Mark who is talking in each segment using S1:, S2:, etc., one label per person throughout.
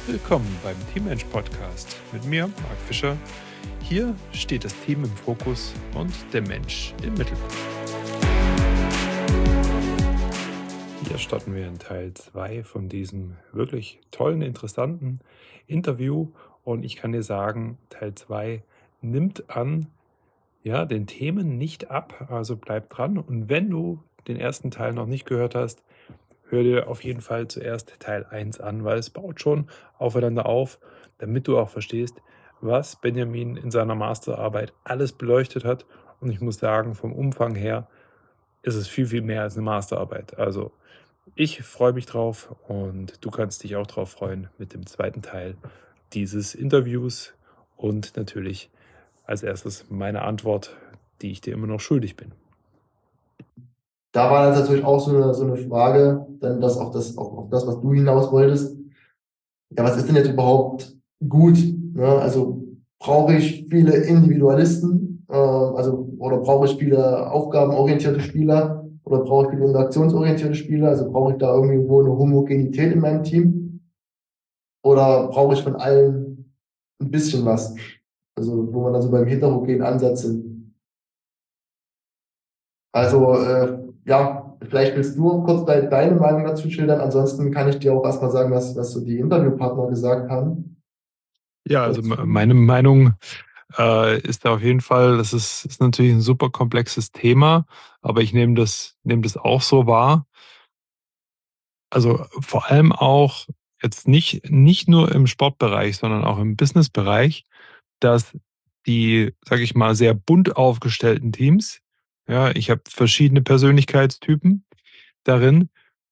S1: Willkommen beim Teammensch Podcast mit mir, Marc Fischer. Hier steht das Team im Fokus und der Mensch im Mittelpunkt. Hier starten wir in Teil 2 von diesem wirklich tollen, interessanten Interview. Und ich kann dir sagen, Teil 2 nimmt an, den Themen nicht ab, also bleib dran. Und wenn du den ersten Teil noch nicht gehört hast, hör dir auf jeden Fall zuerst Teil 1 an, weil es baut schon aufeinander auf, damit du auch verstehst, was Benjamin in seiner Masterarbeit alles beleuchtet hat. Und ich muss sagen, vom Umfang her ist es viel, viel mehr als eine Masterarbeit. Also ich freue mich drauf und du kannst dich auch drauf freuen mit dem zweiten Teil dieses Interviews und natürlich als erstes meine Antwort, die ich dir immer noch schuldig bin.
S2: Da war jetzt natürlich auch so eine Frage, dann auf das, was du hinaus wolltest. Ja, was ist denn jetzt überhaupt gut? Ne? Also brauche ich viele Individualisten, oder brauche ich viele aufgabenorientierte Spieler oder brauche ich viele interaktionsorientierte Spieler? Also brauche ich da irgendwo eine Homogenität in meinem Team oder brauche ich von allen ein bisschen was? Also wo wir dann so beim heterogenen Ansatz sind. Also, vielleicht willst du kurz deine Meinung dazu schildern. Ansonsten kann ich dir auch erstmal sagen, was so die Interviewpartner gesagt haben.
S1: Ja, also
S2: Dazu.
S1: meine Meinung ist da auf jeden Fall, ist natürlich ein super komplexes Thema, aber ich nehme das auch so wahr. Also vor allem auch jetzt nicht nur im Sportbereich, sondern auch im Businessbereich, dass die, sage ich mal, sehr bunt aufgestellten Teams, ja, ich habe verschiedene Persönlichkeitstypen darin,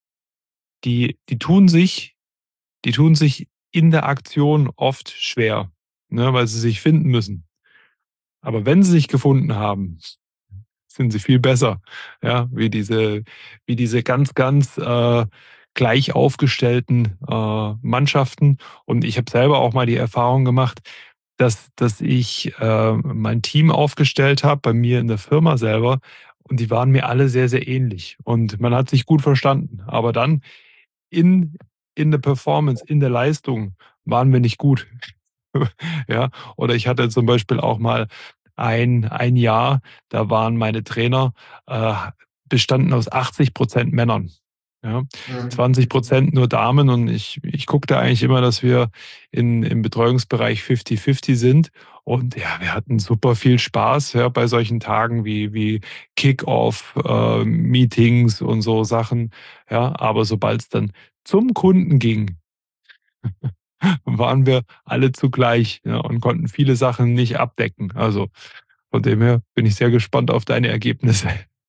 S1: die tun sich in der Aktion oft schwer, ne, weil sie sich finden müssen. Aber wenn sie sich gefunden haben, sind sie viel besser, ja, wie diese ganz gleich aufgestellten Mannschaften. Und ich habe selber auch mal die Erfahrung gemacht, dass ich mein Team aufgestellt habe bei mir in der Firma selber und die waren mir alle sehr, sehr ähnlich. Und man hat sich gut verstanden. Aber dann in, in der Performance, in der Leistung waren wir nicht gut. Ja, oder ich hatte zum Beispiel auch mal ein Jahr, da waren meine Trainer äh, bestanden aus 80% Männern. Ja,
S2: Mhm.
S1: 20% nur Damen und ich guckte eigentlich immer, dass wir im Betreuungsbereich 50-50 sind. Und ja, wir hatten super viel Spaß, ja, bei solchen Tagen wie Kick-Off, Meetings und so Sachen. Ja, aber sobald es dann zum Kunden ging, waren wir alle zugleich, ja, und konnten viele Sachen nicht abdecken. Also von dem her bin ich sehr gespannt auf deine Ergebnisse.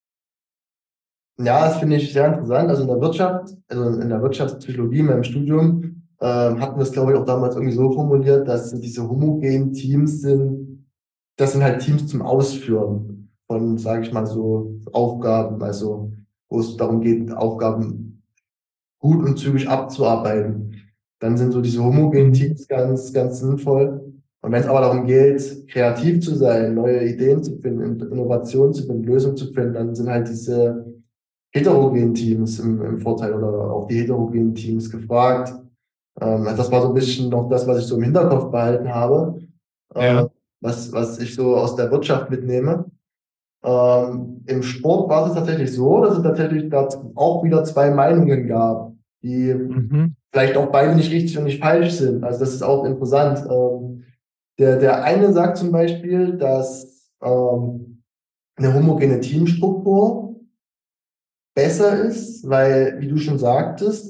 S2: Ja, das finde ich sehr interessant. Also in der Wirtschaft, also in der Wirtschaftspsychologie in meinem Studium, hatten wir es, glaube ich, auch damals irgendwie so formuliert, dass diese homogenen Teams sind, das sind halt Teams zum Ausführen von, sage ich mal, so Aufgaben, also wo es darum geht, Aufgaben gut und zügig abzuarbeiten. Dann sind so diese homogenen
S1: Mhm.
S2: Teams ganz sinnvoll. Und wenn es aber darum geht, kreativ zu sein, neue Ideen zu finden, Innovationen zu finden, Lösungen zu finden, dann sind halt diese heterogenen Teams im Vorteil oder auch die heterogenen Teams gefragt. Das war so ein bisschen noch das, was ich so im Hinterkopf behalten habe, äh,
S1: Ja.
S2: was ich so aus der Wirtschaft mitnehme. Im Sport war es tatsächlich so, dass es tatsächlich da auch wieder zwei Meinungen gab, die
S1: Mhm.
S2: vielleicht auch beide nicht richtig und nicht falsch sind. Also das ist auch interessant. Der eine sagt zum Beispiel, dass eine homogene Teamstruktur besser ist, weil, wie du schon sagtest,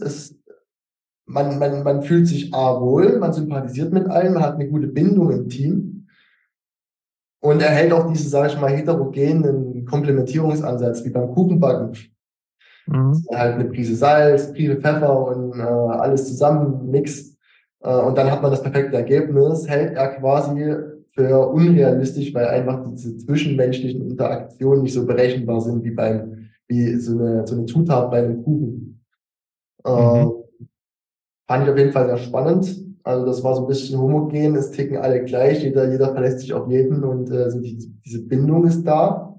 S2: man fühlt sich A wohl, man sympathisiert mit allen, man hat eine gute Bindung im Team und erhält auch diesen, sage ich mal, heterogenen Komplementierungsansatz wie beim Kuchenbacken.
S1: Mhm.
S2: Halt eine Prise Salz, Prise Pfeffer und alles zusammen mixt. Und dann hat man das perfekte Ergebnis, hält er quasi für unrealistisch, weil einfach diese zwischenmenschlichen Interaktionen nicht so berechenbar sind wie so eine Zutat bei einem Kuchen. Äh,
S1: Mhm.
S2: Fand ich auf jeden Fall sehr spannend. Also das war so ein bisschen homogen, es ticken alle gleich, jeder verlässt sich auf jeden und diese Bindung ist da.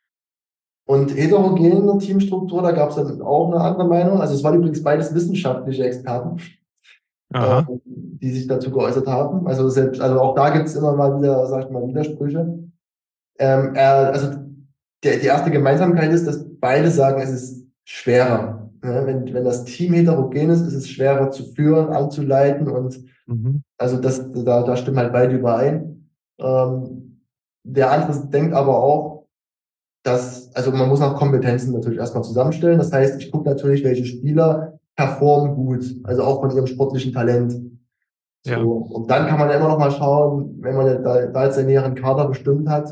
S2: Und heterogene Teamstruktur, da gab es dann auch eine andere Meinung. Also es waren übrigens beides wissenschaftliche Experten.
S1: Aha.
S2: die sich dazu geäußert haben. Also selbst, also auch da gibt es immer mal wieder, sag ich mal, Widersprüche. Also die erste Gemeinsamkeit ist, dass beide sagen, es ist schwerer. Ne? Wenn das Team heterogen ist es schwerer zu führen, anzuleiten und
S1: Mhm.
S2: also da stimmen halt beide überein. Der andere denkt aber auch, dass, also man muss auch Kompetenzen natürlich erstmal zusammenstellen. Das heißt, ich gucke natürlich, welche Spieler performen gut, also auch von ihrem sportlichen Talent.
S1: Ja.
S2: So, und dann kann man ja immer noch mal schauen, wenn man da jetzt den näheren Kader bestimmt hat.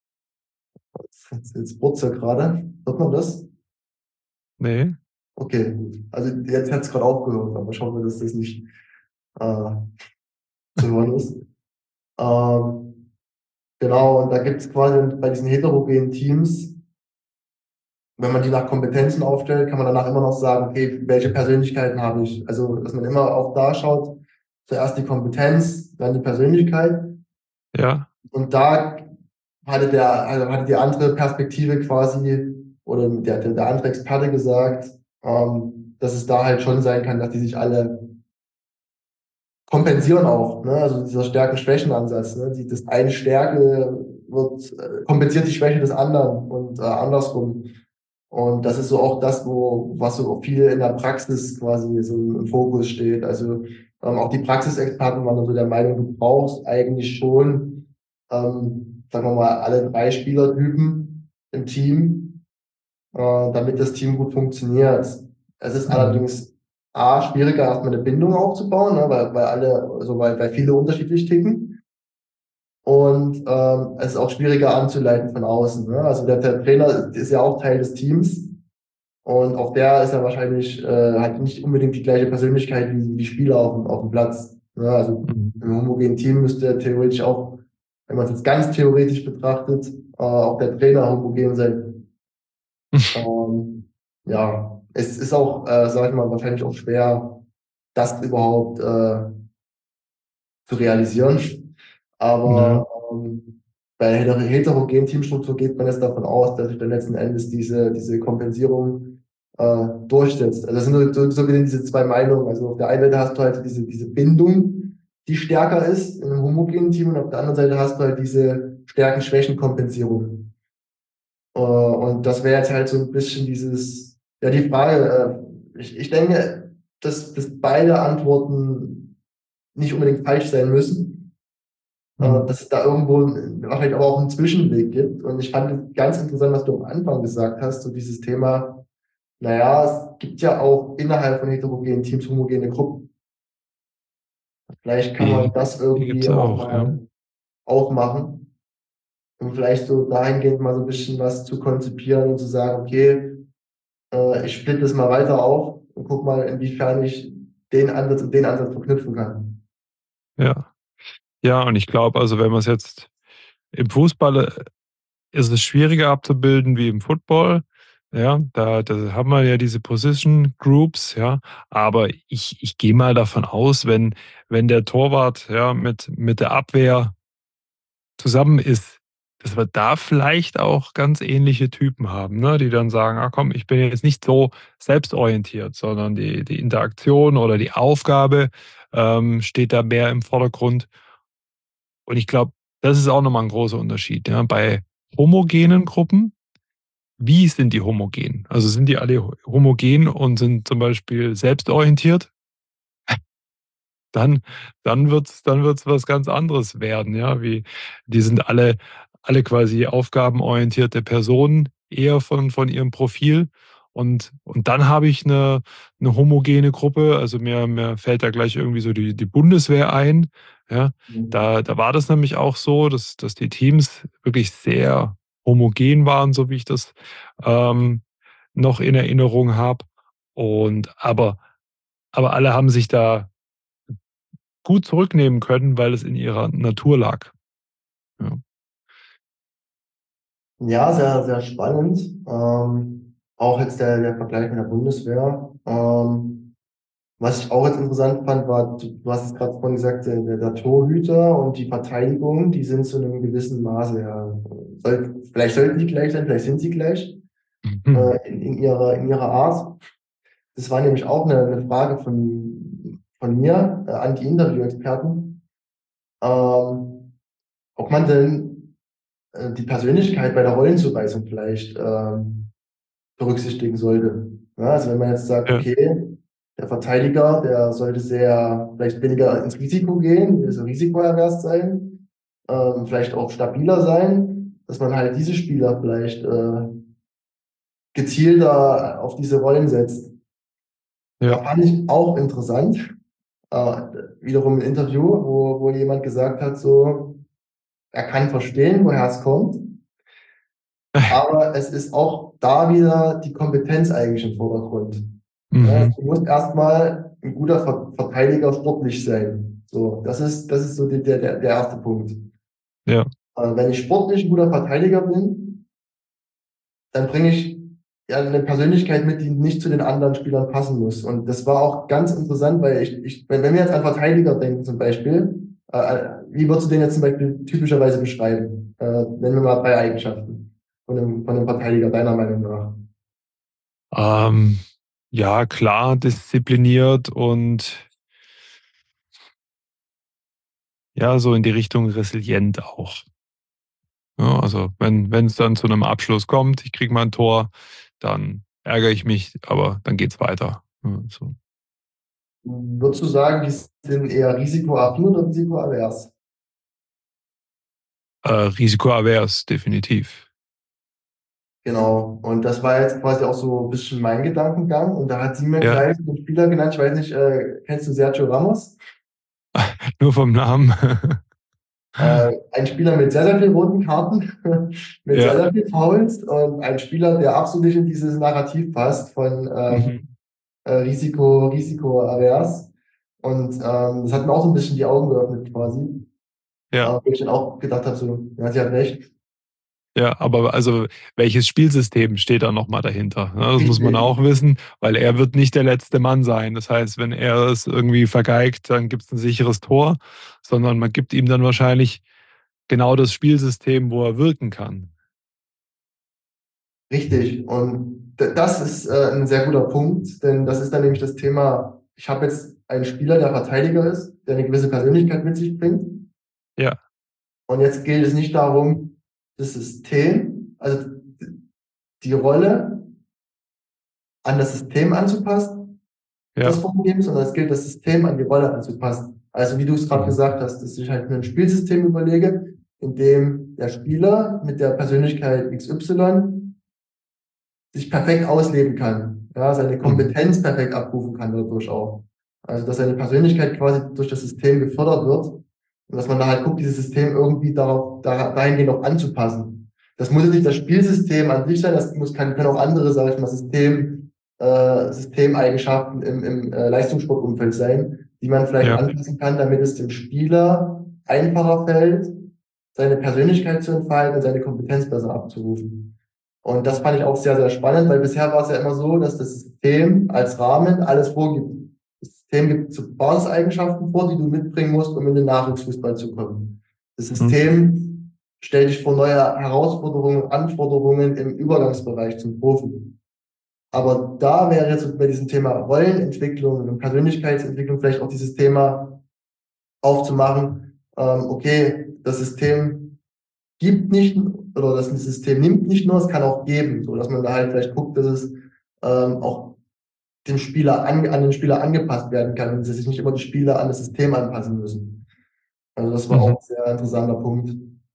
S2: Jetzt brutzelt gerade. Hört man das?
S1: Nee.
S2: Okay, gut. Also jetzt hat es gerade aufgehört, aber schauen wir, dass das nicht äh, zu hören ist. Ähm, genau, und da gibt es quasi bei diesen heterogenen Teams, wenn man die nach Kompetenzen aufstellt, kann man danach immer noch sagen, okay, welche Persönlichkeiten habe ich? Also, dass man immer auch da schaut, zuerst die Kompetenz, dann die Persönlichkeit.
S1: Ja.
S2: Und da hatte die andere Perspektive quasi, oder der andere Experte gesagt, dass es da halt schon sein kann, dass die sich alle kompensieren auch, ne? Also dieser Stärken-Schwächen-Ansatz, ne? Das eine Stärke kompensiert die Schwäche des anderen und andersrum. Und das ist so auch das, was so viel in der Praxis quasi so im Fokus steht. Also auch die Praxisexperten waren so der Meinung, du brauchst eigentlich schon, sagen wir mal, alle drei Spielertypen im Team, damit das Team gut funktioniert. Es ist
S1: Mhm.
S2: allerdings A, schwieriger, erstmal eine Bindung aufzubauen, ne, weil viele unterschiedlich ticken. Und es ist auch schwieriger anzuleiten von außen. Ne? Also der Trainer ist ja auch Teil des Teams. Und auch der ist ja wahrscheinlich, hat nicht unbedingt die gleiche Persönlichkeit wie die Spieler auf dem Platz. Ne? Also
S1: Mhm.
S2: im homogenen Team müsste er theoretisch auch, wenn man es jetzt ganz theoretisch betrachtet, auch der Trainer homogen sein. Ähm, ja, es ist auch, sag ich mal, wahrscheinlich auch schwer, das überhaupt zu realisieren.
S1: Ja.
S2: Aber bei der heterogenen Teamstruktur geht man jetzt davon aus, dass sich dann letzten Endes diese Kompensierung durchsetzt. Also das sind so gesehen diese zwei Meinungen. Also auf der einen Seite hast du halt diese Bindung, die stärker ist in einem homogenen Team und auf der anderen Seite hast du halt diese Stärken-Schwächen-Kompensierung. Und das wäre jetzt halt so ein bisschen ja, die Frage, ich denke, dass beide Antworten nicht unbedingt falsch sein müssen,
S1: Mhm.
S2: dass es da irgendwo wahrscheinlich aber auch einen Zwischenweg gibt. Und ich fand ganz interessant, was du am Anfang gesagt hast, so dieses Thema, naja, es gibt ja auch innerhalb von heterogenen Teams homogene Gruppen. Vielleicht kann man
S1: Die,
S2: das
S1: die
S2: irgendwie
S1: gibt's
S2: auch
S1: auch, ja.
S2: mal aufmachen, um vielleicht so dahingehend mal so ein bisschen was zu konzipieren und zu sagen, okay, ich splitte es mal weiter auf und guck mal, inwiefern ich den Ansatz und den Ansatz verknüpfen kann.
S1: Ja. Ja, und ich glaube, also wenn man es jetzt im Fußball ist es schwieriger abzubilden wie im Football. Ja, da haben wir ja diese Position Groups, ja. Aber ich gehe mal davon aus, wenn der Torwart ja mit der Abwehr zusammen ist, dass wir da vielleicht auch ganz ähnliche Typen haben, ne? Die dann sagen, ah komm, ich bin jetzt nicht so selbstorientiert, sondern die Interaktion oder die Aufgabe steht da mehr im Vordergrund. Und ich glaube, das ist auch nochmal ein großer Unterschied. Ja? Bei homogenen Gruppen, wie sind die homogen? Also sind die alle homogen und sind zum Beispiel selbstorientiert? Dann, dann wird's was ganz anderes werden, ja. Die sind alle quasi aufgabenorientierte Personen, eher von ihrem Profil. Und dann habe ich eine homogene Gruppe. Also mir fällt da gleich irgendwie so die Bundeswehr ein. Ja,
S2: Mhm.
S1: da war das nämlich auch so, dass die Teams wirklich sehr homogen waren, so wie ich das ähm, noch in Erinnerung habe. Aber alle haben sich da gut zurücknehmen können, weil es in ihrer Natur lag. Ja.
S2: Ja, sehr, sehr spannend. Auch jetzt der Vergleich mit der Bundeswehr. Was ich auch jetzt interessant fand, war, du hast es gerade vorhin gesagt, der Torhüter und die Verteidigung, die sind zu einem gewissen Maße, ja, vielleicht sollten die gleich sein, vielleicht sind sie gleich,
S1: Mhm.
S2: in ihrer Art. Das war nämlich auch eine Frage von mir an die Interviewexperten, ob man denn die Persönlichkeit bei der Rollenzuweisung vielleicht berücksichtigen sollte. Ja, also wenn man jetzt sagt,
S1: Ja,
S2: okay, der Verteidiger, der sollte sehr vielleicht weniger ins Risiko gehen, also risikoavers sein, vielleicht auch stabiler sein, dass man halt diese Spieler vielleicht gezielter auf diese Rollen setzt.
S1: ja.
S2: Da fand ich auch interessant, äh, wiederum ein Interview, wo jemand gesagt hat, so, er kann verstehen, woher es kommt, aber es ist auch da wieder die Kompetenz eigentlich im Vordergrund. Ja, also
S1: Mhm.
S2: du musst erstmal ein guter Verteidiger sportlich sein. So, das ist so der erste Punkt.
S1: Ja.
S2: Wenn ich sportlich ein guter Verteidiger bin, dann bringe ich ja eine Persönlichkeit mit, die nicht zu den anderen Spielern passen muss. Und das war auch ganz interessant, weil wenn wir jetzt an Verteidiger denken zum Beispiel, wie würdest du den jetzt zum Beispiel typischerweise beschreiben? Nennen wir mal drei Eigenschaften von einem Verteidiger, deiner Meinung nach.
S1: Ähm, ja, klar, diszipliniert und ja, so in die Richtung resilient auch. Ja, also wenn es dann zu einem Abschluss kommt, ich kriege mal ein Tor, dann ärgere ich mich, aber dann geht's weiter. Ja, so.
S2: Würdest du sagen, die sind eher risikoaffin oder risikoavers?
S1: Risikoavers, definitiv.
S2: Genau. Und das war jetzt quasi auch so ein bisschen mein Gedankengang. Und da hat sie mir
S1: Ja,
S2: gleich einen Spieler genannt, ich weiß nicht, kennst du Sergio Ramos?
S1: nur vom Namen.
S2: Ein Spieler mit sehr, sehr vielen roten Karten, mit sehr,
S1: Ja.
S2: sehr viel Fouls und ein Spieler, der absolut nicht in dieses Narrativ passt von
S1: Mhm.
S2: Risikoavers. Und das hat mir auch so ein bisschen die Augen geöffnet quasi.
S1: Ja.
S2: Wo ich dann auch gedacht habe, so, ja, sie hat recht.
S1: Ja, aber also welches Spielsystem steht da nochmal dahinter? Ja, das muss man
S2: Richtig,
S1: auch wissen, weil er wird nicht der letzte Mann sein. Das heißt, wenn er es irgendwie vergeigt, dann gibt es ein sicheres Tor, sondern man gibt ihm dann wahrscheinlich genau das Spielsystem, wo er wirken kann.
S2: richtig. Und das ist ein sehr guter Punkt, denn das ist dann nämlich das Thema, ich habe jetzt einen Spieler, der Verteidiger ist, der eine gewisse Persönlichkeit mit sich bringt.
S1: Ja,
S2: Und jetzt geht es nicht darum, das System, also die Rolle an das System anzupassen, das
S1: ja.
S2: vorgegeben ist, sondern es gilt, das System an die Rolle anzupassen. Also wie du es gerade
S1: Mhm.
S2: gesagt hast, dass ich halt mir ein Spielsystem überlege, in dem der Spieler mit der Persönlichkeit XY sich perfekt ausleben kann, ja, seine
S1: Mhm.
S2: Kompetenz perfekt abrufen kann dadurch auch. Also dass seine Persönlichkeit quasi durch das System gefördert wird und dass man da halt guckt, dieses System irgendwie dahingehend auch anzupassen. Das muss jetzt nicht das Spielsystem an sich sein, können auch andere, sage ich mal, Systemeigenschaften im Leistungssportumfeld sein, die man vielleicht
S1: Ja,
S2: anpassen kann, damit es dem Spieler einfacher fällt, seine Persönlichkeit zu entfalten und seine Kompetenz besser abzurufen. Und das fand ich auch sehr, sehr spannend, weil bisher war es ja immer so, dass das System als Rahmen alles vorgibt. Das System gibt so Basiseigenschaften vor, die du mitbringen musst, um in den Nachwuchsfußball zu kommen. Das
S1: mhm.
S2: System stellt dich vor neue Herausforderungen, Anforderungen im Übergangsbereich zum Profi. Aber da wäre jetzt bei diesem Thema Rollenentwicklung und Persönlichkeitsentwicklung vielleicht auch dieses Thema aufzumachen, okay, das System gibt nicht, oder das System nimmt nicht nur, es kann auch geben, so dass man da halt vielleicht guckt, dass es auch an den Spieler angepasst werden kann und dass sich nicht immer die Spieler an das System anpassen müssen. Also das war
S1: Mhm.
S2: auch ein sehr interessanter Punkt.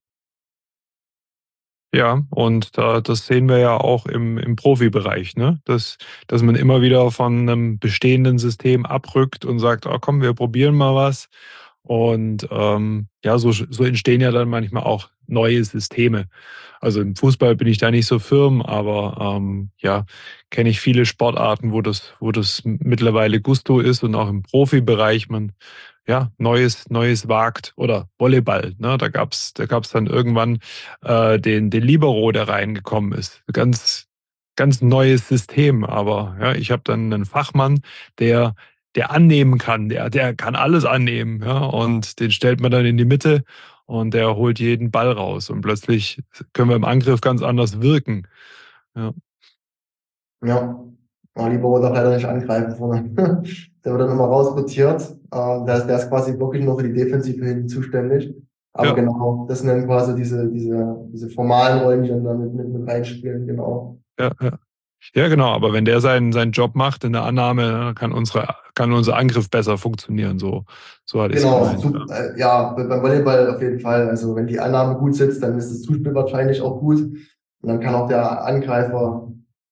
S1: Ja, und das sehen wir ja auch im Profibereich, ne? Dass man immer wieder von einem bestehenden System abrückt und sagt, oh, komm, wir probieren mal was. Und ja, so entstehen ja dann manchmal auch neue Systeme. Also im Fußball bin ich da nicht so firm, aber ja, kenne ich viele Sportarten, wo das mittlerweile Gusto ist und auch im Profibereich man ja Neues wagt oder Volleyball. Ne? Da gab's dann irgendwann den Libero, der reingekommen ist. Ganz neues System, aber ja, ich habe dann einen Fachmann, der der annehmen kann, der kann alles annehmen, ja, und den stellt man dann in die Mitte und der holt jeden Ball raus und plötzlich können wir im Angriff ganz anders wirken. Ja,
S2: Ja. Oh, lieber darf leider nicht angreifen vorne. Der wird dann immer rausrotiert. Der ist quasi wirklich nur für die Defensive hinten zuständig. Aber
S1: Ja,
S2: genau, das sind dann quasi diese formalen Rollen, die dann da mit reinspielen, genau.
S1: ja, ja. Ja, genau, aber wenn der seinen Job macht in der Annahme, kann unser Angriff besser funktionieren. So hatte ich es
S2: Genau,
S1: gemeint.
S2: ja, beim Volleyball auf jeden Fall. Also wenn die Annahme gut sitzt, dann ist das Zuspiel wahrscheinlich auch gut. Und dann kann auch der Angreifer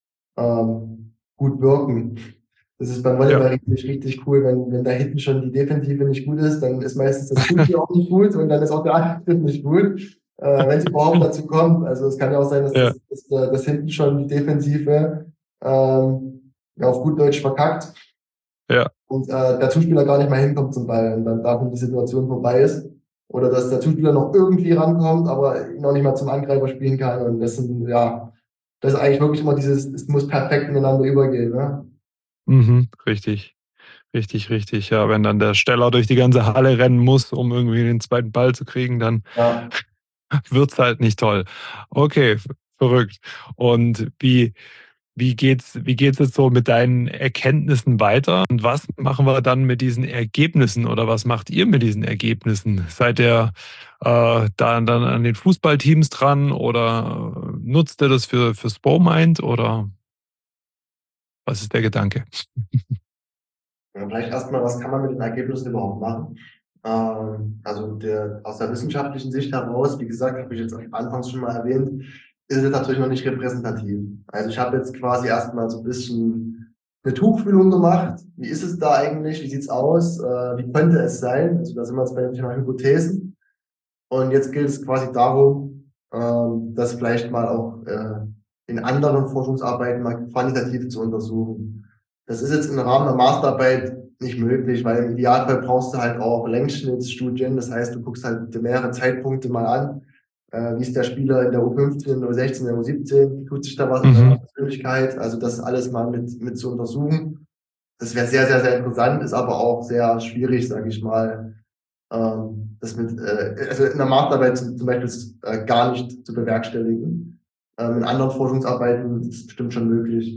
S2: gut wirken. Das ist beim
S1: Ja,
S2: Volleyball richtig, richtig cool. Wenn da hinten schon die Defensive nicht gut ist, dann ist meistens das Zuspiel auch nicht gut und dann ist auch der Angriff nicht gut, wenn es überhaupt dazu kommt. Also es kann ja auch sein, dass
S1: ja,
S2: dass hinten schon die Defensive ja, auf gut Deutsch verkackt
S1: ja,
S2: und der Zuspieler gar nicht mehr hinkommt zum Ball und dann davon die Situation vorbei ist. Oder dass der Zuspieler noch irgendwie rankommt, aber noch nicht mal zum Angreifer spielen kann. Und das sind, ja, das ist eigentlich wirklich immer dieses, es muss perfekt ineinander übergehen, ne?
S1: mhm, richtig. Richtig, richtig. Ja, wenn dann der Steller durch die ganze Halle rennen muss, um irgendwie den zweiten Ball zu kriegen, dann
S2: Ja.
S1: wird's halt nicht toll. Okay, verrückt. Und wie geht's jetzt so mit deinen Erkenntnissen weiter? Und was machen wir dann mit diesen Ergebnissen oder was macht ihr mit diesen Ergebnissen? Seid ihr dann an den Fußballteams dran oder nutzt ihr das für Spomind oder was ist der Gedanke?
S2: Ja, vielleicht erstmal, was kann man mit den Ergebnissen überhaupt machen? Also aus der wissenschaftlichen Sicht heraus, wie gesagt, habe ich jetzt anfangs schon mal erwähnt, ist es natürlich noch nicht repräsentativ. Also ich habe jetzt quasi erstmal so ein bisschen eine Tuchfühlung gemacht. Wie ist es da eigentlich? Wie sieht's aus? Wie könnte es sein? Also da sind wir jetzt bei dem Thema Hypothesen. Und jetzt gilt es quasi darum, das vielleicht mal auch in anderen Forschungsarbeiten mal quantitativ zu untersuchen. Das ist jetzt im Rahmen der Masterarbeit nicht möglich, weil im Idealfall brauchst du halt auch Längsschnittsstudien. Das heißt, du guckst halt mehrere Zeitpunkte mal an. Wie ist der Spieler in der U15, in der U16, in der U17? Wie tut sich da was in seiner
S1: Mhm.
S2: Persönlichkeit? Also das alles mal mit zu untersuchen. Das wäre sehr, sehr, sehr interessant, ist aber auch sehr schwierig, sage ich mal, also in der Masterarbeit zum Beispiel gar nicht zu bewerkstelligen. In anderen Forschungsarbeiten ist es bestimmt schon möglich.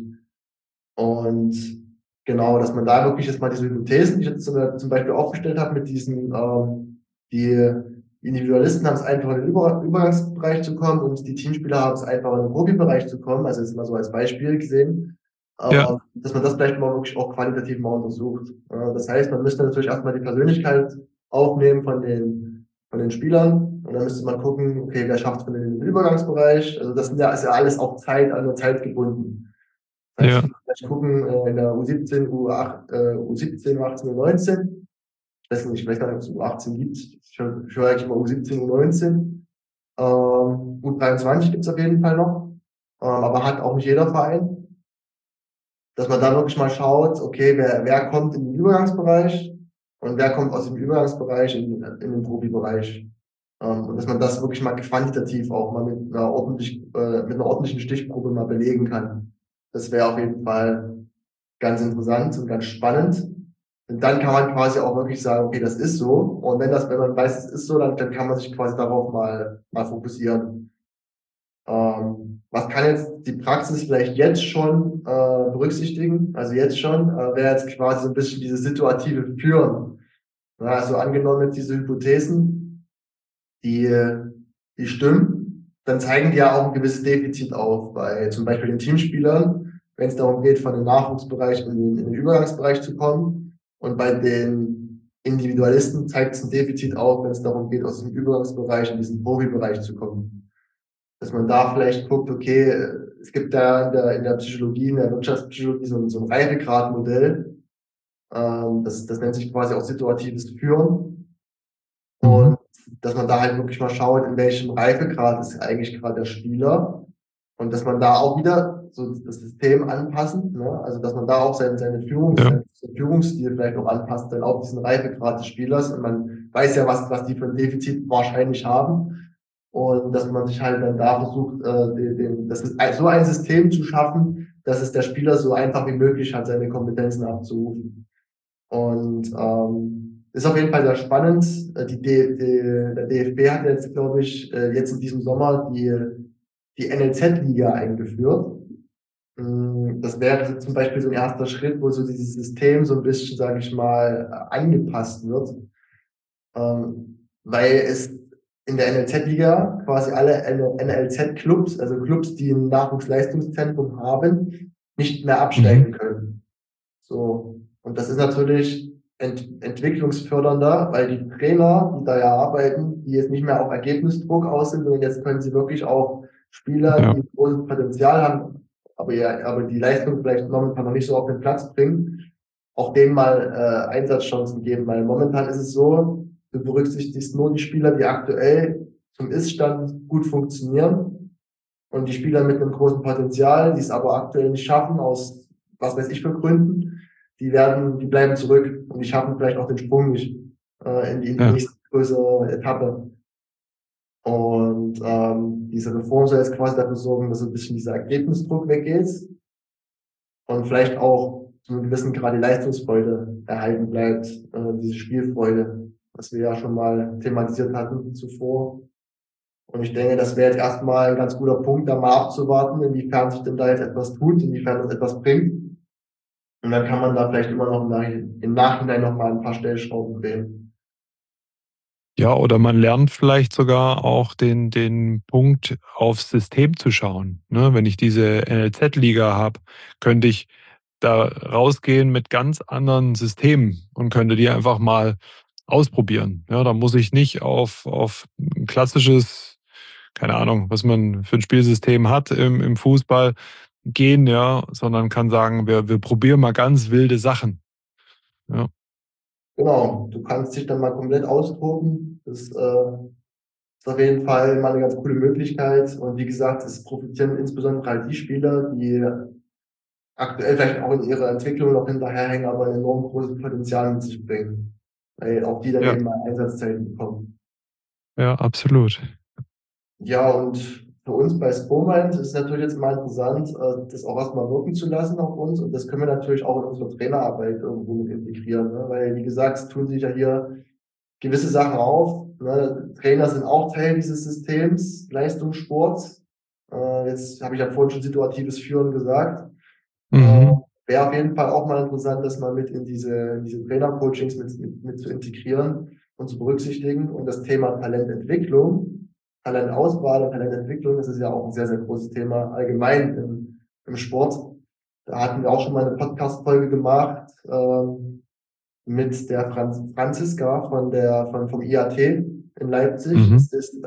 S2: Und genau, dass man da wirklich jetzt mal diese Hypothesen, die ich jetzt zum Beispiel aufgestellt habe, mit diesen, die Individualisten haben es einfach in den Übergangsbereich zu kommen und die Teamspieler haben es einfach in den Profibereich zu kommen, also jetzt mal so als Beispiel gesehen,
S1: Ja,
S2: dass man das vielleicht mal wirklich auch qualitativ mal untersucht. Das heißt, man müsste natürlich erstmal die Persönlichkeit aufnehmen von den Spielern und dann müsste man gucken, okay, wer schafft es von in den Übergangsbereich? Also ist ja alles auch an der Zeit gebunden. Das heißt, ich
S1: ja,
S2: muss gleich gucken, in der U17, U8, U17, U18, U19. Ich weiß gar nicht, ob es U18 gibt. Ich höre eigentlich immer U17, U19. U23 gibt es auf jeden Fall noch. Aber hat auch nicht jeder Verein. Dass man da wirklich mal schaut, okay, wer kommt in den Übergangsbereich und wer kommt aus dem Übergangsbereich in den Profibereich. Und dass man das wirklich mal quantitativ auch mal mit einer ordentlichen Stichprobe mal belegen kann. Das wäre auf jeden Fall ganz interessant und ganz spannend. Und dann kann man quasi auch wirklich sagen, okay, das ist so. Und wenn man weiß, es ist so, dann kann man sich quasi darauf mal fokussieren. Was kann jetzt die Praxis vielleicht jetzt schon berücksichtigen? Also jetzt schon wäre jetzt quasi so ein bisschen diese situative Führen. Ja, also angenommen jetzt diese Hypothesen, die, die stimmen, dann zeigen die ja auch ein gewisses Defizit auf bei zum Beispiel den Teamspielern, wenn es darum geht, von dem Nachwuchsbereich in den Übergangsbereich zu kommen. Und bei den Individualisten zeigt es ein Defizit auf, wenn es darum geht, aus dem Übergangsbereich in diesen Profibereich zu kommen. Dass man da vielleicht guckt, okay, es gibt da in der Psychologie, in der Wirtschaftspsychologie so ein Reifegradmodell. Das nennt sich quasi auch situatives Führen.
S1: mhm.
S2: Und dass man da halt wirklich mal schaut, in welchem Reifegrad ist eigentlich gerade der Spieler. Und dass man da auch wieder so das System anpassen, ne? Also dass man da auch
S1: Ja,
S2: seinen Führungsstil vielleicht auch anpasst, dann auf diesen Reifegrad des Spielers. Und man weiß ja, was die für ein Defizit wahrscheinlich haben. Und dass man sich halt dann da versucht, so ein System zu schaffen, dass es der Spieler so einfach wie möglich hat, seine Kompetenzen abzurufen. Und ist auf jeden Fall sehr spannend. Der DFB hat jetzt, glaube ich, jetzt in diesem Sommer die NLZ-Liga eingeführt. Das wäre zum Beispiel so ein erster Schritt, wo so dieses System so ein bisschen, sage ich mal, angepasst wird. Weil es in der NLZ-Liga quasi alle NLZ-Clubs, also Clubs, die ein Nachwuchsleistungszentrum haben, nicht mehr
S1: Mhm.
S2: absteigen können. So. Und das ist natürlich entwicklungsfördernder, weil die Trainer, die da ja arbeiten, die jetzt nicht mehr auf Ergebnisdruck aus sind, sondern jetzt können sie wirklich auch Spieler,
S1: Ja,
S2: die großes Potenzial haben, aber die Leistung vielleicht momentan noch nicht so auf den Platz bringen, auch denen mal Einsatzchancen geben. Weil momentan ist es so, du berücksichtigst nur die Spieler, die aktuell zum Ist-Stand gut funktionieren und die Spieler mit einem großen Potenzial, die es aber aktuell nicht schaffen, aus was weiß ich für Gründen, die bleiben zurück und die schaffen vielleicht auch den Sprung nicht in die
S1: ja,
S2: nächste größere Etappe. Und diese Reform soll jetzt quasi dafür sorgen, dass so ein bisschen dieser Ergebnisdruck weggeht und vielleicht auch zu einem gewissen Grad die Leistungsfreude erhalten bleibt, diese Spielfreude, was wir ja schon mal thematisiert hatten zuvor. Und ich denke, das wäre jetzt erstmal ein ganz guter Punkt, da mal abzuwarten, inwiefern sich denn da jetzt etwas tut, inwiefern das etwas bringt. Und dann kann man da vielleicht immer noch im Nachhinein noch mal ein paar Stellschrauben drehen.
S1: ja, oder man lernt vielleicht sogar auch den Punkt aufs System zu schauen. Ne? Wenn ich diese NLZ-Liga habe, könnte ich da rausgehen mit ganz anderen Systemen und könnte die einfach mal ausprobieren. Ja, da muss ich nicht auf ein klassisches, keine Ahnung, was man für ein Spielsystem hat im Fußball gehen, ja, sondern kann sagen, wir probieren mal ganz wilde Sachen. Ja,
S2: Genau, du kannst dich dann mal komplett austoben. Das ist auf jeden Fall mal eine ganz coole Möglichkeit. Und wie gesagt, es profitieren insbesondere halt die Spieler, die aktuell vielleicht auch in ihrer Entwicklung noch hinterherhängen, aber ein enorm großes Potenzial mit sich bringen. Weil auch die dann
S1: ja,
S2: eben mal Einsatzzeiten bekommen.
S1: ja, absolut.
S2: Ja, und für uns bei Spomind ist es natürlich jetzt mal interessant, das auch erstmal wirken zu lassen auf uns. Und das können wir natürlich auch in unsere Trainerarbeit irgendwo mit integrieren. Ne? Weil, wie gesagt, es tun sich ja hier gewisse Sachen auf. Ne? Trainer sind auch Teil dieses Systems, Leistungssport. Jetzt habe ich ja vorhin schon situatives Führen gesagt.
S1: Mhm.
S2: Wäre auf jeden Fall auch mal interessant, das mal mit in diese Trainer-Coachings mit zu integrieren und zu berücksichtigen. Und das Thema Talententwicklung, Talentauswahl und Talententwicklung, das ist ja auch ein sehr, sehr großes Thema allgemein im Sport. Da hatten wir auch schon mal eine Podcast-Folge gemacht mit der Franziska vom IAT in Leipzig.
S1: Mhm.
S2: Das ist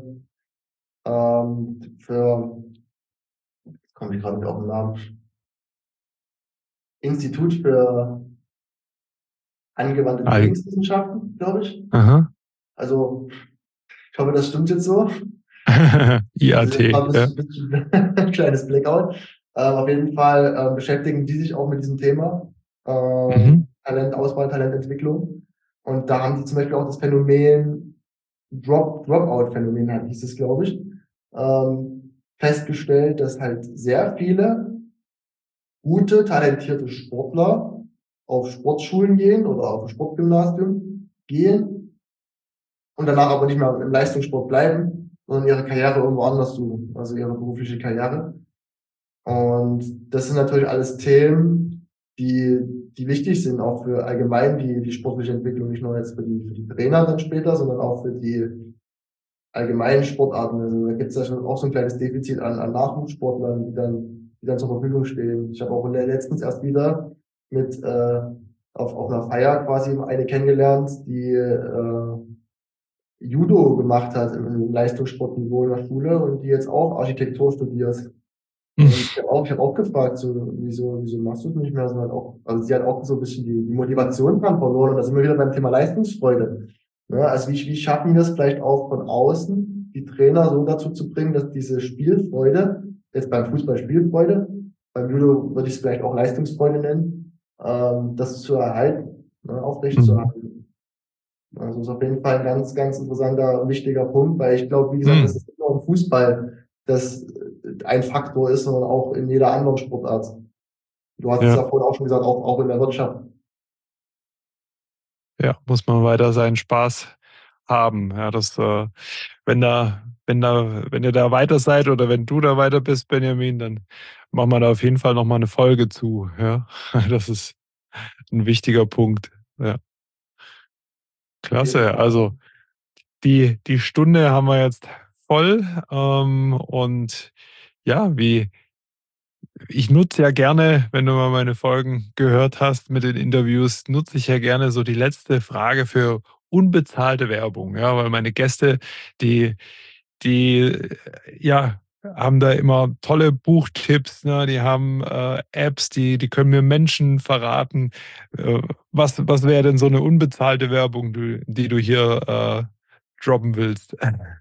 S2: für, jetzt komme ich gerade nicht auf den Namen, Institut für angewandte
S1: Eig
S2: Trainingswissenschaften, glaube ich.
S1: Aha.
S2: Also ich hoffe, das stimmt jetzt so. Also jetzt
S1: IAT,
S2: mal
S1: ja.
S2: ein bisschen ein kleines Blackout. Auf jeden Fall beschäftigen die sich auch mit diesem Thema
S1: Mhm.
S2: Talentauswahl, Talententwicklung. Und da haben die zum Beispiel auch das Phänomen Dropout-Phänomen, hieß es, glaube ich, festgestellt, dass halt sehr viele gute, talentierte Sportler auf Sportschulen gehen oder auf ein Sportgymnasium gehen und danach aber nicht mehr im Leistungssport bleiben, sondern ihre Karriere irgendwo anders suchen, also ihre berufliche Karriere. Und das sind natürlich alles Themen, die wichtig sind, auch für allgemein die sportliche Entwicklung, nicht nur jetzt für die Trainer dann später, sondern auch für die allgemeinen Sportarten. Also da gibt es ja schon auch so ein kleines Defizit an Nachwuchssportlern, die dann zur Verfügung stehen. Ich habe auch letztens erst wieder mit auf einer Feier quasi eine kennengelernt, die Judo gemacht hat im Leistungssportniveau in der Schule und die jetzt auch Architektur studiert. Und ich hab auch gefragt, so, wieso machst du es nicht mehr? So halt auch, also sie hat auch so ein bisschen die Motivation dran verloren. Und da sind wir wieder beim Thema Leistungsfreude. Ne? Also wie schaffen wir es vielleicht auch von außen, die Trainer so dazu zu bringen, dass diese Spielfreude, jetzt beim Fußball Spielfreude, beim Judo würde ich es vielleicht auch Leistungsfreude nennen, das zu erhalten, ne? Aufrecht zu
S1: Mhm.
S2: erhalten. Also ist auf jeden Fall ein ganz, ganz interessanter und wichtiger Punkt, weil ich glaube, wie gesagt, dass
S1: Mhm.
S2: es nicht nur im Fußball das ein Faktor ist, sondern auch in jeder anderen Sportart. Du hast es
S1: Ja,
S2: ja vorhin auch schon gesagt, auch in der Wirtschaft.
S1: ja, muss man weiter seinen Spaß haben. Ja, wenn ihr da weiter seid oder wenn du da weiter bist, Benjamin, dann machen wir da auf jeden Fall nochmal eine Folge zu. Ja, das ist ein wichtiger Punkt. Ja,
S2: Auf jeden
S1: klasse.
S2: Fall.
S1: Also die Stunde haben wir jetzt voll. Und ja, ich nutze ja gerne, wenn du mal meine Folgen gehört hast mit den Interviews, nutze ich ja gerne so die letzte Frage für unbezahlte Werbung. Ja, weil meine Gäste, die, ja, haben da immer tolle Buchtipps, ne? Die haben Apps, die können mir Menschen verraten. Was wäre denn so eine unbezahlte Werbung, die du hier droppen willst?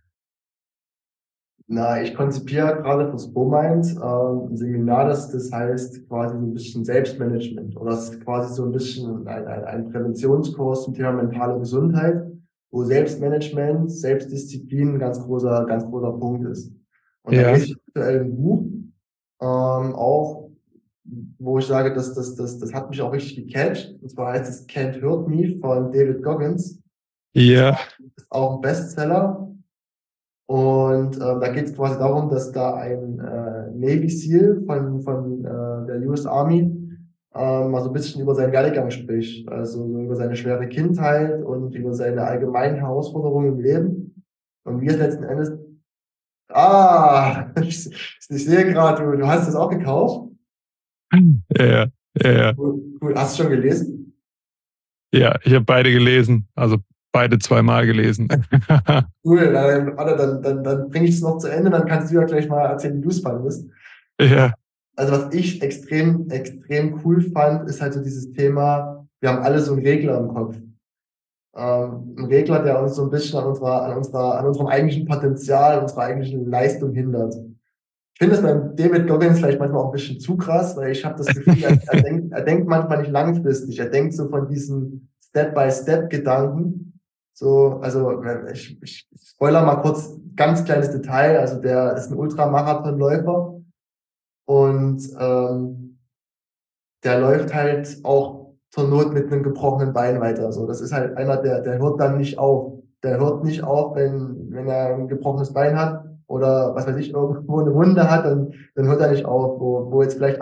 S2: Na, ich konzipiere gerade fürs BoMind ein Seminar, das heißt quasi so ein bisschen Selbstmanagement oder das ist quasi so ein bisschen ein Präventionskurs zum Thema mentale Gesundheit, wo Selbstmanagement, Selbstdisziplin ein ganz großer Punkt ist. Und da
S1: Ja,
S2: lese ich aktuell ein Buch, auch, wo ich sage, das hat mich auch richtig gecatcht. Und zwar heißt es Can't Hurt Me von David Goggins.
S1: ja,
S2: Ist auch ein Bestseller. Und da geht es quasi darum, dass da ein Navy SEAL von der US Army mal so ein bisschen über seinen Werdegang spricht. Also so über seine schwere Kindheit und über seine allgemeinen Herausforderungen im Leben. Und wie es letzten Endes. Ah, ich sehe gerade, du hast es auch gekauft.
S1: ja, ja.
S2: Cool, cool. Hast du schon gelesen?
S1: Ja, ich habe beide gelesen, also beide zweimal gelesen.
S2: Cool, dann bringe ich es noch zu Ende, dann kannst du ja gleich mal erzählen, wie du es fandest.
S1: Ja,
S2: Also was ich extrem cool fand, ist halt so dieses Thema, wir haben alle so einen Regler im Kopf. Ein Regler, der uns so ein bisschen an unserem eigentlichen Potenzial, unserer eigentlichen Leistung hindert. Ich finde das beim David Goggins vielleicht manchmal auch ein bisschen zu krass, weil ich habe das Gefühl, er denkt manchmal nicht langfristig. Er denkt so von diesen Step-by-Step-Gedanken. So, also ich spoiler mal kurz, ganz kleines Detail. Also der ist ein Ultramarathonläufer und der läuft halt auch zur Not mit einem gebrochenen Bein weiter. So, das ist halt einer, der hört dann nicht auf. Der hört nicht auf, wenn er ein gebrochenes Bein hat oder was weiß ich, irgendwo eine Wunde hat, dann hört er nicht auf. Wo jetzt vielleicht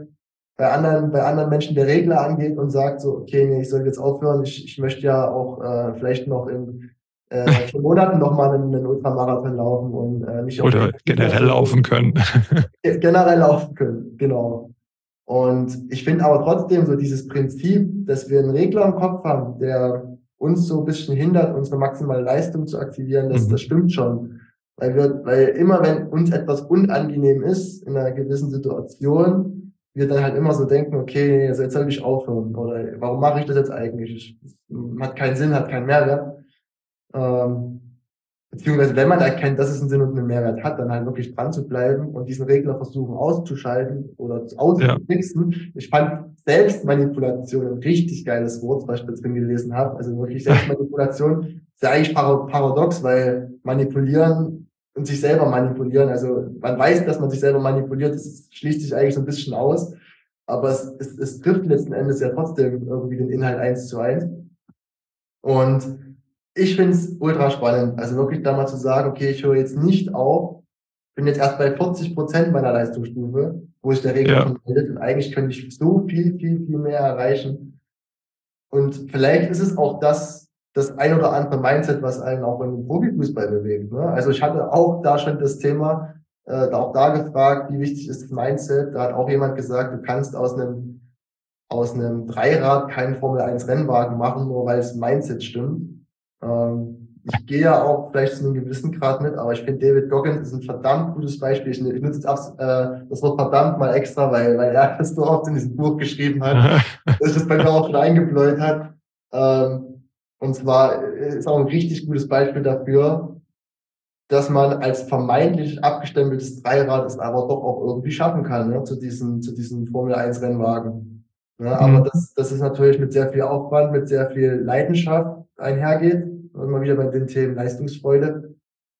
S2: bei anderen Menschen der Regler angeht und sagt so, okay, nee, ich soll jetzt aufhören. Ich möchte ja auch vielleicht noch in 4 Monaten noch mal einen Ultramarathon laufen und nicht auf
S1: oder
S2: nicht mehr
S1: generell
S2: so
S1: laufen können.
S2: generell laufen können. Genau. Und ich finde aber trotzdem so dieses Prinzip, dass wir einen Regler im Kopf haben, der uns so ein bisschen hindert, unsere maximale Leistung zu aktivieren, das
S1: Mhm.
S2: stimmt schon. Weil immer wenn uns etwas unangenehm ist in einer gewissen Situation, wir dann halt immer so denken, okay, also jetzt soll ich aufhören oder warum mache ich das jetzt eigentlich? Hat keinen Sinn, hat keinen Mehrwert. Ähm, Beziehungsweise, wenn man erkennt, dass es einen Sinn und einen Mehrwert hat, dann halt wirklich dran zu bleiben und diesen Regler versuchen auszuschalten oder
S1: Ja,
S2: auszutricksen. Ich fand Selbstmanipulation ein richtig geiles Wort, was ich da drin gelesen habe. Also wirklich Selbstmanipulation ist ja eigentlich paradox, weil manipulieren und sich selber manipulieren, also man weiß, dass man sich selber manipuliert, das schließt sich eigentlich so ein bisschen aus, aber es trifft letzten Endes ja trotzdem irgendwie den Inhalt 1:1. Und ich finde es ultra spannend. Also wirklich da mal zu sagen, okay, ich höre jetzt nicht auf, bin jetzt erst bei 40% meiner Leistungsstufe, wo sich der Regler
S1: ja,
S2: schon meldet und eigentlich könnte ich so viel mehr erreichen. Und vielleicht ist es auch das ein oder andere Mindset, was einen auch im Profifußball bewegt. Ne? Also ich hatte auch da schon das Thema, auch da gefragt, wie wichtig ist das Mindset. Da hat auch jemand gesagt, du kannst aus einem Dreirad keinen Formel 1 Rennwagen machen, nur weil das Mindset stimmt. Ich gehe ja auch vielleicht zu einem gewissen Grad mit, aber ich finde David Goggins ist ein verdammt gutes Beispiel. Ich nutze jetzt das Wort verdammt mal extra, weil er das so oft in diesem Buch geschrieben hat, dass das bei mir auch schon eingebläut hat. Und zwar ist auch ein richtig gutes Beispiel dafür, dass man als vermeintlich abgestempeltes Dreirad es aber doch auch irgendwie schaffen kann, ne, zu diesen Formel 1 Rennwagen. Ja, aber
S1: Mhm.
S2: das ist natürlich mit sehr viel Aufwand, mit sehr viel Leidenschaft einhergeht. Und immer wieder bei den Themen Leistungsfreude.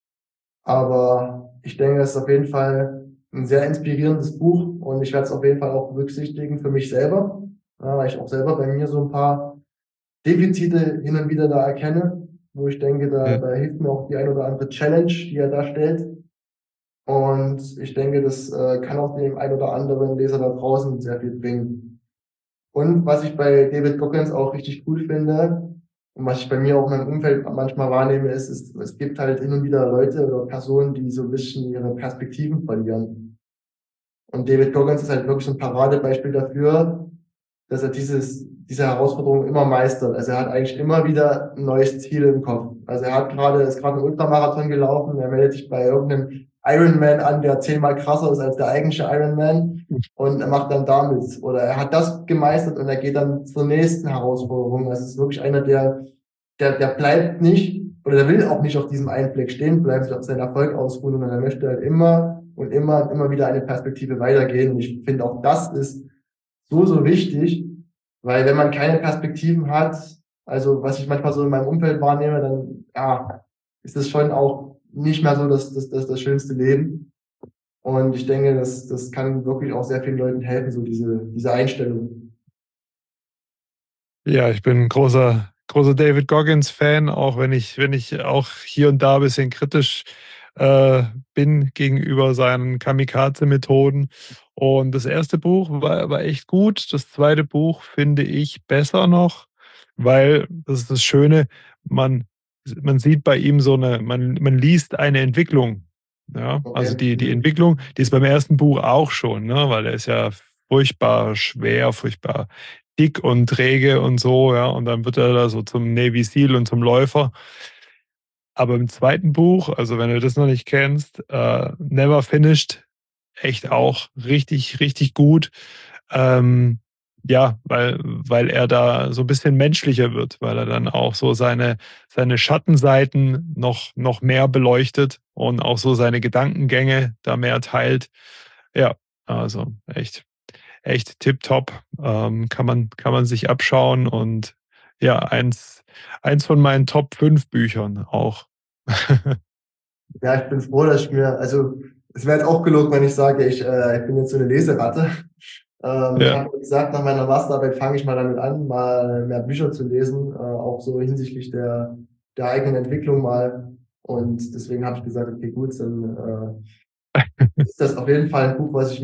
S2: Aber ich denke, es ist auf jeden Fall ein sehr inspirierendes Buch und ich werde es auf jeden Fall auch berücksichtigen für mich selber, ja, weil ich auch selber bei mir so ein paar Defizite hin und wieder da erkenne, wo ich denke,
S1: Ja.
S2: da hilft mir auch die ein oder andere Challenge, die er da stellt. Und ich denke, das kann auch dem ein oder anderen Leser da draußen sehr viel bringen. Und was ich bei David Goggins auch richtig cool finde und was ich bei mir auch in meinem Umfeld manchmal wahrnehme, ist, es gibt halt hin und wieder Leute oder Personen, die so ein bisschen ihre Perspektiven verlieren. Und David Goggins ist halt wirklich so ein Paradebeispiel dafür, dass er diese Herausforderung immer meistert. Also er hat eigentlich immer wieder ein neues Ziel im Kopf. Also ist gerade einen Ultramarathon gelaufen, er meldet sich bei irgendeinem Ironman an, der 10-mal krasser ist als der eigentliche Ironman und er macht dann damit. Oder er hat das gemeistert und er geht dann zur nächsten Herausforderung. Also es ist wirklich einer, der bleibt nicht oder der will auch nicht auf diesem einen Fleck stehen bleiben, sich auf seinen Erfolg ausruhen, sondern er möchte halt immer und immer wieder eine Perspektive weitergehen. Und ich finde auch das ist so wichtig, weil wenn man keine Perspektiven hat, also was ich manchmal so in meinem Umfeld wahrnehme, dann ja, ist das schon auch nicht mehr so das schönste Leben. Und ich denke, das kann wirklich auch sehr vielen Leuten helfen, so diese Einstellung.
S1: Ja, ich bin ein großer David Goggins-Fan, auch wenn ich auch hier und da ein bisschen kritisch bin gegenüber seinen Kamikaze-Methoden. Und das erste Buch war echt gut. Das zweite Buch finde ich besser noch, weil das ist das Schöne, man, man sieht bei ihm man liest eine Entwicklung. Ja, also
S2: Okay.
S1: die Entwicklung, die ist beim ersten Buch auch schon, ne, weil er ist ja furchtbar schwer, furchtbar dick und träge und so, ja, und dann wird er da so zum Navy SEAL und zum Läufer. Aber im zweiten Buch, also wenn du das noch nicht kennst, Never Finished, echt auch richtig gut. Ähm, ja, weil er da so ein bisschen menschlicher wird, weil er dann auch so seine Schattenseiten noch mehr beleuchtet und auch so seine Gedankengänge da mehr teilt. Ja, also echt tipptopp. Kann man sich abschauen und ja, eins von meinen Top 5 Büchern auch.
S2: Ja, ich bin froh, dass also es wäre jetzt auch gelogen, wenn ich sage, ich bin jetzt so eine Leseratte. Ich
S1: Ja,
S2: habe gesagt, nach meiner Masterarbeit fange ich mal damit an, mal mehr Bücher zu lesen, auch so hinsichtlich der eigenen Entwicklung mal. Und deswegen habe ich gesagt, okay, gut, dann ist das auf jeden Fall ein Buch, was ich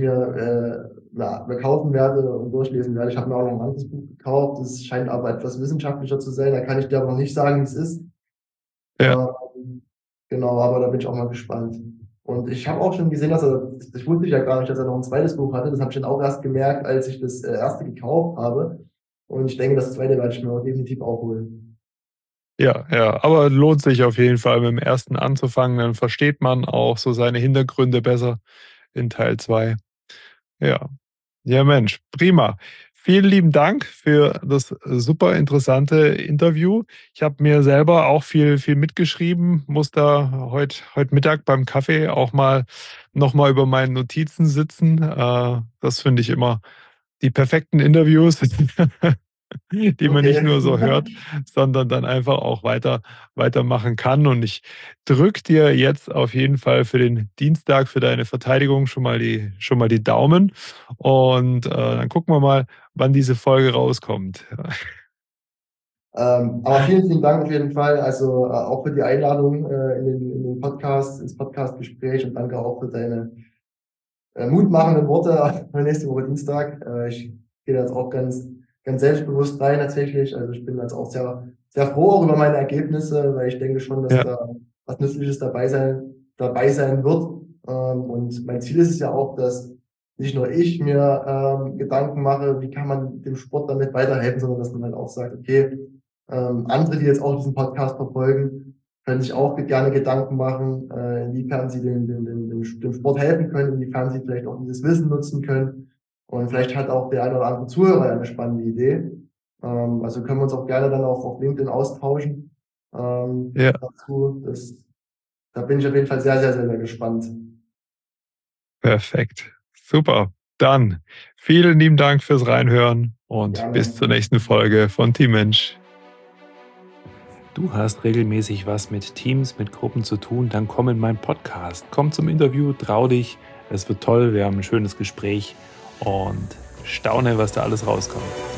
S2: mir kaufen werde und durchlesen werde. Ich habe mir auch noch ein anderes Buch gekauft. Das scheint aber etwas wissenschaftlicher zu sein. Da kann ich dir aber noch nicht sagen, wie es ist.
S1: ja,
S2: Ähm, genau, aber da bin ich auch mal gespannt. Und ich habe auch schon gesehen, das wusste ich ja gar nicht, dass er noch ein zweites Buch hatte. Das habe ich dann auch erst gemerkt, als ich das erste gekauft habe. Und ich denke, das zweite werde ich mir auch definitiv auch holen.
S1: ja. Aber lohnt sich auf jeden Fall mit dem ersten anzufangen, dann versteht man auch so seine Hintergründe besser in Teil 2. Ja. Ja, Mensch, prima. Vielen lieben Dank für das super interessante Interview. Ich habe mir selber auch viel mitgeschrieben, muss da heute Mittag beim Kaffee auch mal nochmal über meinen Notizen sitzen. Das finde ich immer die perfekten Interviews, die man nicht
S2: Okay.
S1: nur so hört, sondern dann einfach auch weitermachen kann. Und ich drücke dir jetzt auf jeden Fall für den Dienstag, für deine Verteidigung schon mal die Daumen. Und dann gucken wir mal, wann diese Folge rauskommt.
S2: Aber vielen Dank auf jeden Fall. Also auch für die Einladung in den Podcast, ins Podcast-Gespräch und danke auch für deine mutmachenden Worte für nächste Woche Dienstag. Ich gehe da jetzt auch ganz selbstbewusst rein tatsächlich. Also ich bin jetzt auch sehr froh auch über meine Ergebnisse, weil ich denke schon, dass
S1: Ja,
S2: da was Nützliches dabei sein wird. Und mein Ziel ist es ja auch, dass nicht nur ich mir Gedanken mache, wie kann man dem Sport damit weiterhelfen, sondern dass man halt auch sagt, okay, andere, die jetzt auch diesen Podcast verfolgen, können sich auch gerne Gedanken machen, inwiefern sie dem Sport helfen können, inwiefern sie vielleicht auch dieses Wissen nutzen können. Und vielleicht hat auch der eine oder andere Zuhörer eine spannende Idee. Also können wir uns auch gerne dann auch auf LinkedIn austauschen.
S1: ja,
S2: Dazu, da bin ich auf jeden Fall sehr gespannt.
S1: perfekt. Super. Dann vielen lieben Dank fürs Reinhören und
S2: Gerne.
S1: bis zur nächsten Folge von Team Mensch. Du hast regelmäßig was mit Teams, mit Gruppen zu tun, dann komm in meinen Podcast. Komm zum Interview, trau dich. Es wird toll, wir haben ein schönes Gespräch und staune, was da alles rauskommt.